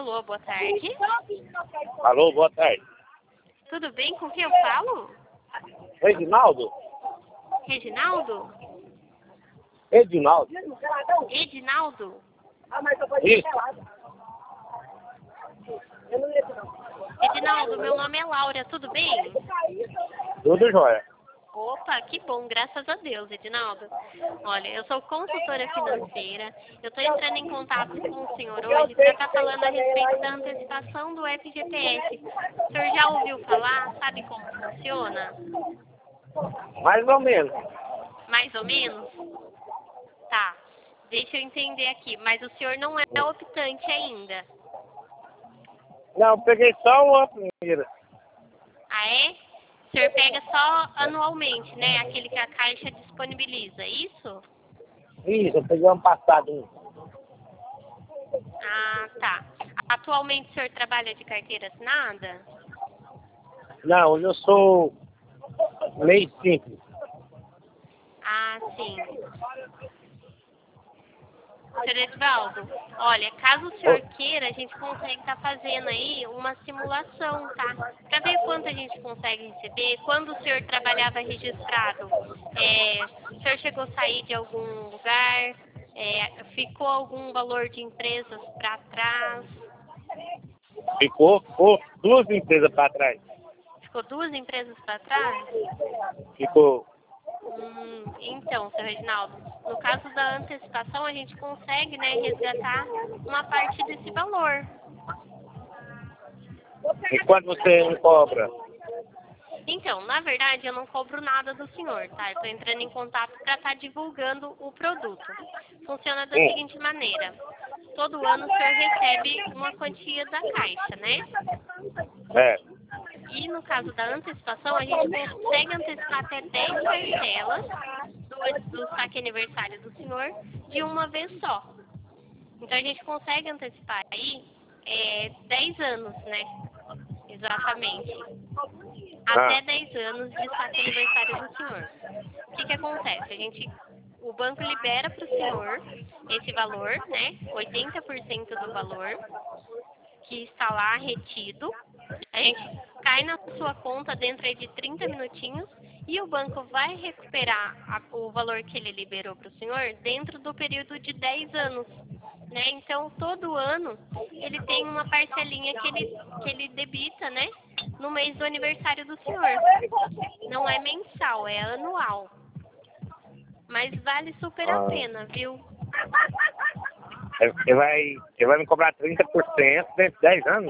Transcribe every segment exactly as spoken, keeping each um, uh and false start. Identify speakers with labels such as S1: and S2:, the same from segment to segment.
S1: Alô, boa tarde.
S2: Alô, boa tarde.
S1: Tudo bem? Com quem eu falo?
S2: Reginaldo?
S1: Reginaldo?
S2: Reginaldo?
S1: Edinaldo?
S2: Isso.
S1: Edinaldo, meu nome é Laura, tudo bem?
S2: Tudo jóia.
S1: Opa, que bom, graças a Deus, Edinaldo. Olha, eu sou consultora financeira, eu estou entrando em contato com o senhor hoje para estar falando a respeito da antecipação do F G T S. O senhor já ouviu falar? Sabe como funciona?
S2: Mais ou menos.
S1: Mais ou menos? Tá, deixa eu entender aqui, mas o senhor não é optante ainda.
S2: Não, eu peguei só uma primeira.
S1: Ah, é? O senhor pega só anualmente, né? Aquele que a Caixa disponibiliza, isso?
S2: Isso, eu peguei ano passado.
S1: Ah, tá. Atualmente o senhor trabalha de carteira assinada?
S2: Não, hoje eu sou meio simples.
S1: Ah, sim. Senhor Edvaldo, olha, caso o senhor queira, a gente consegue estar fazendo aí uma simulação, tá? Para ver quanto a gente consegue receber, quando o senhor trabalhava registrado, é, o senhor chegou a sair de algum lugar, é, ficou algum valor de empresas para trás?
S2: Ficou, ficou duas empresas para trás.
S1: Ficou duas empresas para trás?
S2: Ficou.
S1: Hum, então, seu Reginaldo, no caso da antecipação, a gente consegue, né, resgatar uma parte desse valor.
S2: E quanto você me cobra?
S1: Então, na verdade, eu não cobro nada do senhor, tá? Eu estou entrando em contato para estar divulgando o produto. Funciona da
S2: Hum.
S1: seguinte maneira. Todo ano o senhor recebe uma quantia da Caixa, né?
S2: É.
S1: E no caso da antecipação, a gente consegue antecipar até dez parcelas do, do saque aniversário do senhor de uma vez só. Então a gente consegue antecipar aí é, dez anos, né? Exatamente. Até
S2: Ah.
S1: dez anos de saque aniversário do senhor. O que que acontece? A gente, o banco libera para o senhor esse valor, né? oitenta por cento do valor que está lá retido. A gente cai na sua conta dentro aí de trinta minutinhos e o banco vai recuperar a, o valor que ele liberou para o senhor dentro do período de dez anos. Né? Então, todo ano, ele tem uma parcelinha que ele, que ele debita, né? No mês do aniversário do senhor. Não é mensal, é anual. Mas vale super a
S2: Ah.
S1: pena, viu?
S2: Você vai, você vai me cobrar trinta por cento dentro de dez anos?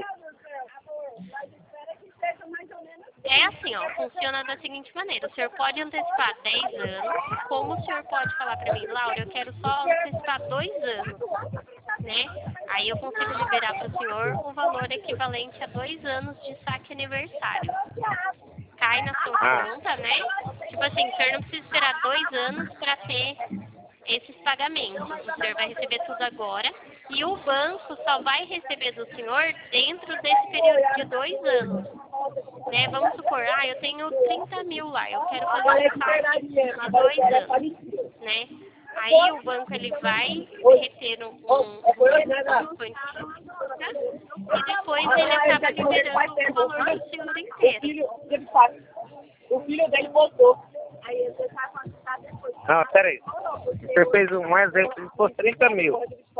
S1: É assim, ó, funciona da seguinte maneira. O senhor pode antecipar dez anos, como o senhor pode falar para mim, Laura, eu quero só antecipar dois anos, né? Aí eu consigo liberar para o senhor um valor equivalente a dois anos de saque aniversário. Cai na sua
S2: Ah.
S1: conta, né? Tipo assim, o senhor não precisa esperar dois anos para ter esses pagamentos. O senhor vai receber tudo agora e o banco só vai receber do senhor dentro desse período de dois anos. Né? Vamos supor, ah, eu tenho trinta mil lá, eu quero fazer um saque de dois anos, né? Aí o banco ele vai reter um, um, uma quantia e depois ele acaba liberando o valor do seguro inteiro.
S3: O filho dele botou. Aí você tá com depois.
S2: Não, peraí. Você fez um exemplo por trinta mil.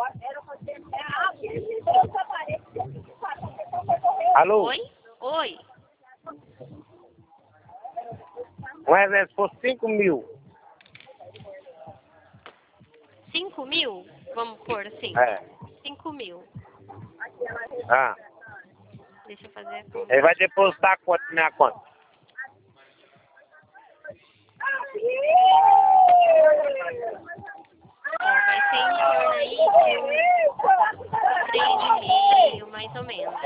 S2: Alô?
S1: Oi? Oi?
S2: Um exemplo por cinco mil.
S1: cinco mil? Vamos pôr assim.
S2: É.
S1: cinco mil.
S2: Ah.
S1: Deixa eu fazer a conta.
S2: Ele vai depositar quanto na minha conta?
S1: Ó, vai ser em torno aí de uns três e meio, mais ou menos.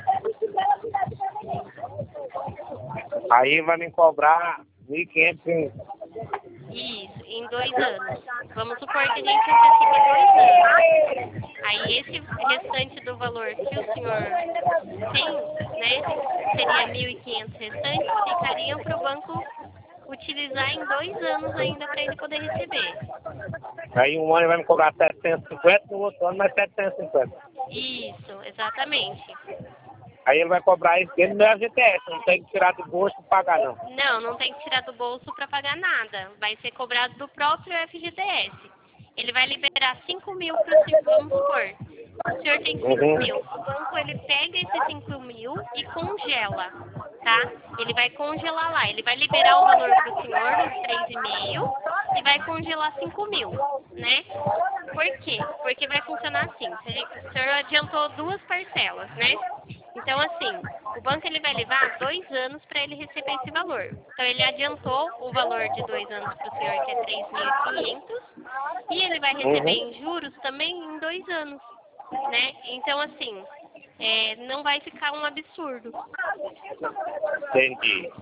S2: Aí vai me cobrar mil e quinhentos.
S1: Isso, em dois anos. Vamos supor que a gente antecipa dois anos. Aí esse restante do valor que o senhor tem, né, seria mil e quinhentos restantes, ficariam para o banco utilizar em dois anos ainda para ele poder receber.
S2: Aí um ano vai me cobrar setecentos e cinquenta, no outro ano mais setecentos e cinquenta.
S1: Isso, exatamente.
S2: Aí ele vai cobrar isso dele no F G T S, não tem que tirar do bolso e pagar não.
S1: Não, não tem que tirar do bolso para pagar nada. Vai ser cobrado do próprio F G T S. Ele vai liberar cinco mil para o senhor, vamos supor. O senhor tem cinco
S2: Uhum.
S1: mil. O banco ele pega esses cinco mil e congela, tá? Ele vai congelar lá. Ele vai liberar o valor para o senhor, os três e meio, e vai congelar cinco mil, né? Por quê? Porque vai funcionar assim. O senhor adiantou duas parcelas, né? Então, assim, o banco ele vai levar dois anos para ele receber esse valor. Então, ele adiantou o valor de dois anos para o senhor, que é três mil e quinhentos, e ele vai receber
S2: Uhum.
S1: em juros também em dois anos, né? Então, assim, é, não vai ficar um absurdo.
S2: Entendi.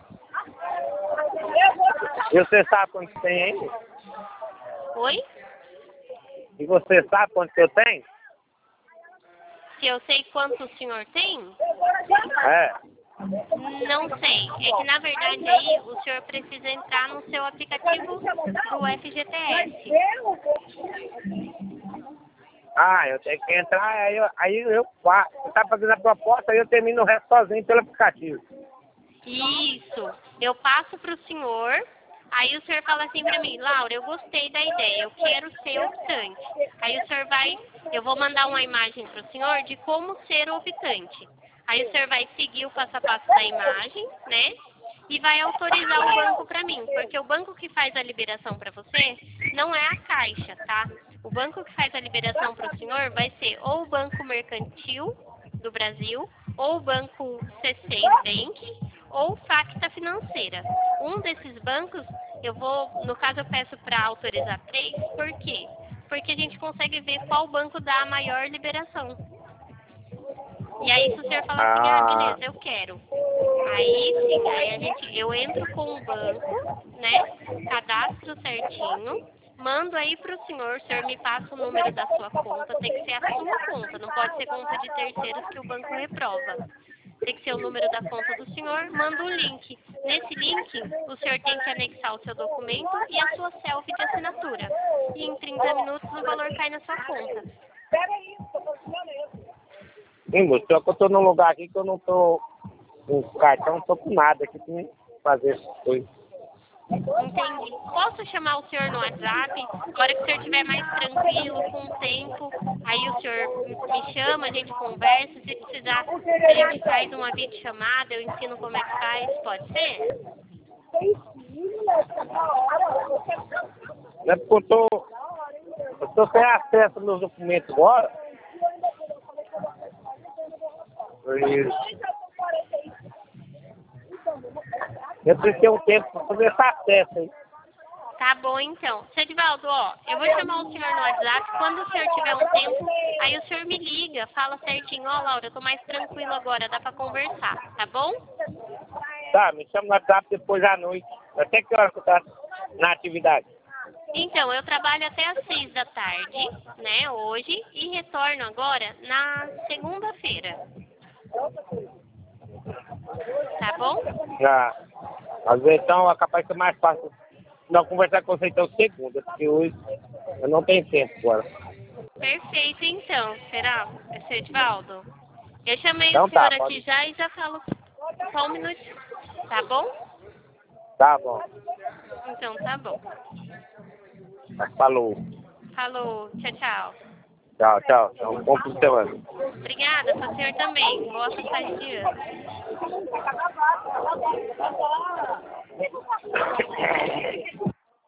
S2: E você sabe quanto tem aí?
S1: Oi?
S2: E você sabe quanto que eu tenho?
S1: Se eu sei quanto o senhor tem?
S2: É.
S1: Não sei. É que, na verdade, aí o senhor precisa entrar no seu aplicativo do F G T S.
S2: Ah, eu tenho que entrar, aí eu, aí eu faço. Você tá fazendo a proposta, aí eu termino o resto sozinho pelo aplicativo.
S1: Isso. Eu passo para o senhor, aí o senhor fala assim para mim, Laura, eu gostei da ideia, eu quero ser optante. Aí o senhor vai, eu vou mandar uma imagem para o senhor de como ser optante. Aí o senhor vai seguir o passo a passo da imagem, né? E vai autorizar o banco para mim, porque o banco que faz a liberação para você não é a Caixa, tá? O banco que faz a liberação para o senhor vai ser ou o Banco Mercantil do Brasil, ou o Banco C seis Bank, ou Facta Financeira. Um desses bancos, eu vou, no caso eu peço para autorizar três, por quê? Porque a gente consegue ver qual banco dá a maior liberação. E aí se o senhor falar assim, ah, beleza, eu quero. Aí sim, aí a gente, eu entro com o banco, né, cadastro certinho, mando aí pro senhor, o senhor me passa o número da sua conta, tem que ser a sua conta, não pode ser conta de terceiros que o banco reprova. Tem que ser o número da conta do senhor, manda o link. Nesse link, o senhor tem que anexar o seu documento e a sua selfie de assinatura. E em trinta minutos o valor cai na sua conta.
S2: Sim, moço, só que eu tô num lugar aqui que eu não tô com cartão, não tô com nada aqui pra fazer essas coisas.
S1: Entendi. Posso chamar o senhor no WhatsApp? A hora que o senhor estiver mais tranquilo, com o tempo, aí o senhor me chama, a gente conversa. Se precisar, a gente faz uma videochamada, eu ensino como é que faz. Pode ser?
S2: Não é porque eu tô, eu tô sem acesso aos meus documentos agora. Isso. Eu preciso ter um tempo para fazer esse acesso aí.
S1: Tá bom, então. Seu Edivaldo, ó, eu vou chamar o senhor no WhatsApp. Quando o senhor tiver um tempo, aí o senhor me liga, fala certinho. Ó, Laura, eu tô mais tranquilo agora, dá pra conversar, tá bom?
S2: Tá, me chama no WhatsApp depois à noite. Até que hora que eu tá na atividade?
S1: Então, eu trabalho até às seis da tarde, né, hoje, e retorno agora na segunda-feira. Tá bom?
S2: Já. Às vezes, então, é capaz de ser mais fácil não conversar com você então segunda, porque hoje eu não tenho tempo agora.
S1: Perfeito, então. Será, seu Edivaldo? Eu chamei
S2: Então
S1: o senhor
S2: tá,
S1: aqui
S2: pode...
S1: já e já falo só um minutinho. Tá bom?
S2: Tá bom.
S1: Então, tá bom.
S2: Falou.
S1: Falou. Tchau, tchau.
S2: Tchau, tchau. Então, bom fim de semana.
S1: Obrigada, pro senhor também. Boa passagem de ano.